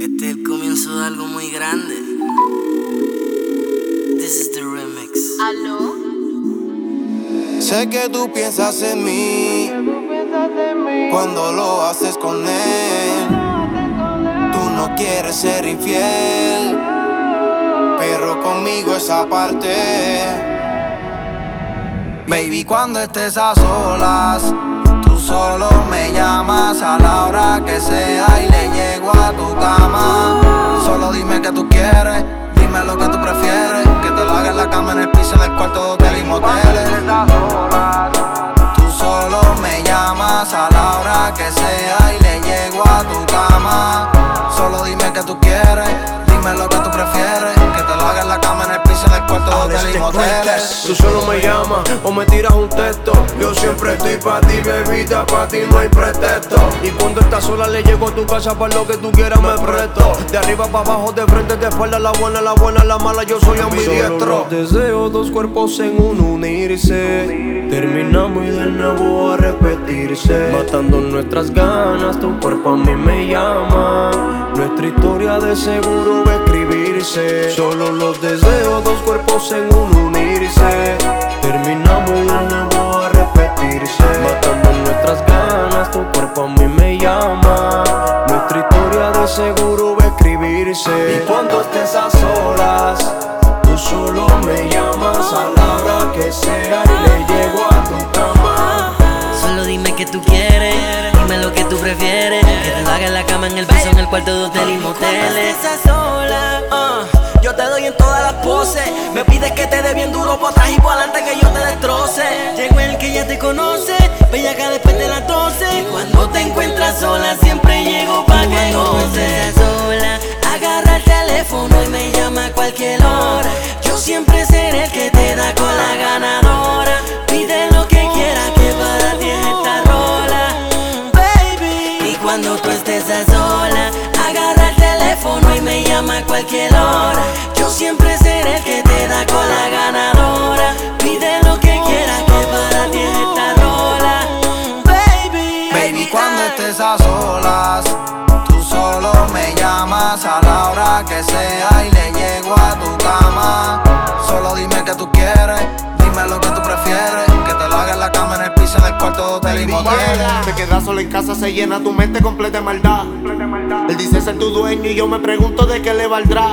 Este es el comienzo de algo muy grande. This is the remix. ¿Aló? Sé que tú piensas en mí cuando lo haces con él. Tú no quieres ser infiel, pero conmigo esa parte. Baby, cuando estés a solas, tú solo me llamas a la hora que sea y le llego a tu cama. Solo dime que tú quieres, dime lo que tú prefieres, que te lo haga en la cama, en el piso, en el cuarto de hotel y moteles. Tú solo me llamas a la hora que sea y le llego a tu cama. Solo dime que tú quieres, dime lo que tú prefieres, que te lo haga en la cama, en el piso, en el cuarto de hotel y moteles. Tú solo me llamas o me tiras un texto. Yo siempre estoy pa' ti, bebita, pa' ti no hay pretexto. Y cuando estás sola le llego a tu casa, pa' lo que tú quieras me presto. De arriba pa' abajo, de frente, de espalda, la buena, la mala, yo soy ambidiestro. Deseo dos cuerpos en uno unirse. Terminamos y de nuevo a repetirse. Matando nuestras ganas, tu cuerpo a mí me llama. Nuestra historia de seguro va a escribirse. Solo los deseos, dos cuerpos en uno unirse. Terminamos y de nuevo a repetirse. Matando nuestras ganas, tu cuerpo a mí me llama. Nuestra historia de seguro va a escribirse. Y cuando estés a solas, tú solo me llamas a la hora que sea y le llego a tu cama. Solo dime que tú quieres, dime lo que tú prefieres, que te lo haga en la cama, en el piso, en el cuarto de hotel y moteles. Yo te doy en todas las poses. Me pides que te dé bien duro por atrás y por adelante, que yo te destroce. Llegó el que ya te conoce, bella acá después de las 12. Cuando te encuentras sola siempre llego pa' que goces. Sola, agarra el teléfono y me llama a cualquier hora. Yo siempre seré el que te da con la ganadora. Pide lo que quieras, que para ti es esta rola, baby. Y cuando tú estés a sola, agarra el teléfono y me llama a cualquier hora. Yo siempre seré el que te da con la ganadora. Pide lo que quieras, que para ti es esta rola, baby. Baby, cuando estés a solas, tú solo me llamas a la hora que sea y le llego a tu cama. Solo dime que tú quieres, dime lo que tú prefieres, que te lo haga en la cama, en el piso, en el cuarto de hotel y moteles. Te quedas solo en casa, se llena tu mente completa de maldad. Él dice ser tu dueño y yo me pregunto de qué le valdrá.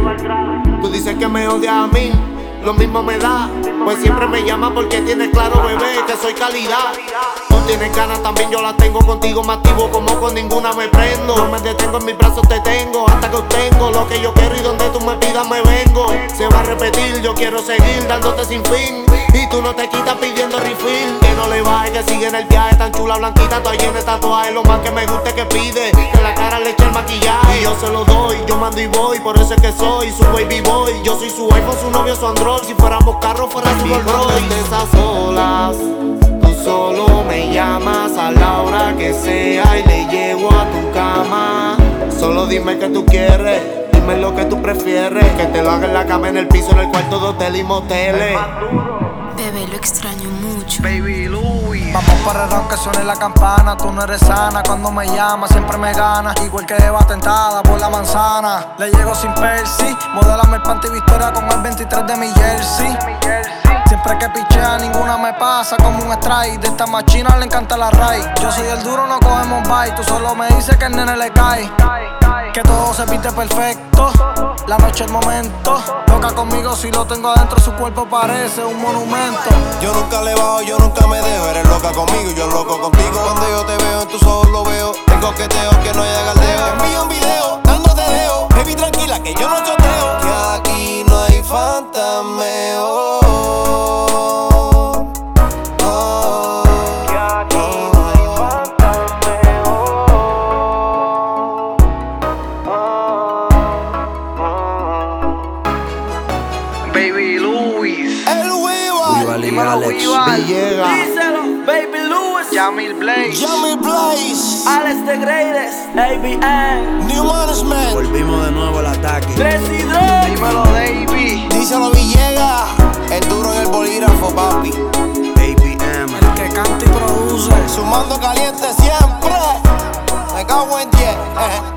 Tú dices que me odias a mí, lo mismo me da. Pues siempre me llama porque tienes claro, bebé, que soy calidad. Tú tienes ganas, también yo las tengo. Contigo me activo como con ninguna me prendo. No me detengo, en mis brazos te tengo hasta que obtengo lo que yo quiero y donde tú me pidas me vengo. Se va a repetir, yo quiero seguir dándote sin fin. Y tú no te quitas pidiendo refill. Que no le baje, que sigue en el viaje. Tan chula, blanquita, toda llena de tatuajes. Lo más que me gusta es que pide, que la cara le eche el maquillaje. Y yo se lo doy, yo mando y voy. Por eso es que soy su baby boy. Yo soy su iPhone, su novio, su Android. Si fuéramos carros, fuera su Rolls Royce. Estés a solas, tú solo me llamas a la hora que sea y le llego a tu cama. Solo dime que tú quieres, dime lo que tú prefieres, que te lo haga en la cama, en el piso, en el cuarto de hotel y moteles. Bebé, lo extraño mucho. Baby Louis. Vamos para el round que suene la campana. Tú no eres sana, cuando me llamas siempre me ganas. Igual que Eva tentada por la manzana. Le llego sin Percy, modélame el panty Victoria con el 23 de mi jersey. Siempre que pichea ninguna me pasa como un strike. De esta machina le encanta la raíz. Yo soy el duro, no cogemos bite. Tú solo me dices que el nene le cae, que todo se pinte perfecto, la noche el momento. Loca conmigo si lo tengo adentro, su cuerpo parece un monumento. Yo nunca le bajo, yo nunca me dejo. Eres loca conmigo y yo loco contigo. Cuando yo te veo en tus ojos lo veo. Tengo coqueteo que no llega al dedo. Te envío un video dándote dedo. Baby tranquila que yo no choteo. Que aquí no hay fantameo. Baby Louis. El Weaver. Y Alex Villegas. Díselo, Baby Louis, Jamil Blaze. Jamil Blaze. Alex the Greatest, ABN, New Management. Volvimos de nuevo al ataque. Presidente. Dímelo, Davey. Díselo Villegas. El duro en el bolígrafo, papi. ABM. El que canta y produce. Sumando caliente siempre. Me cago en 10.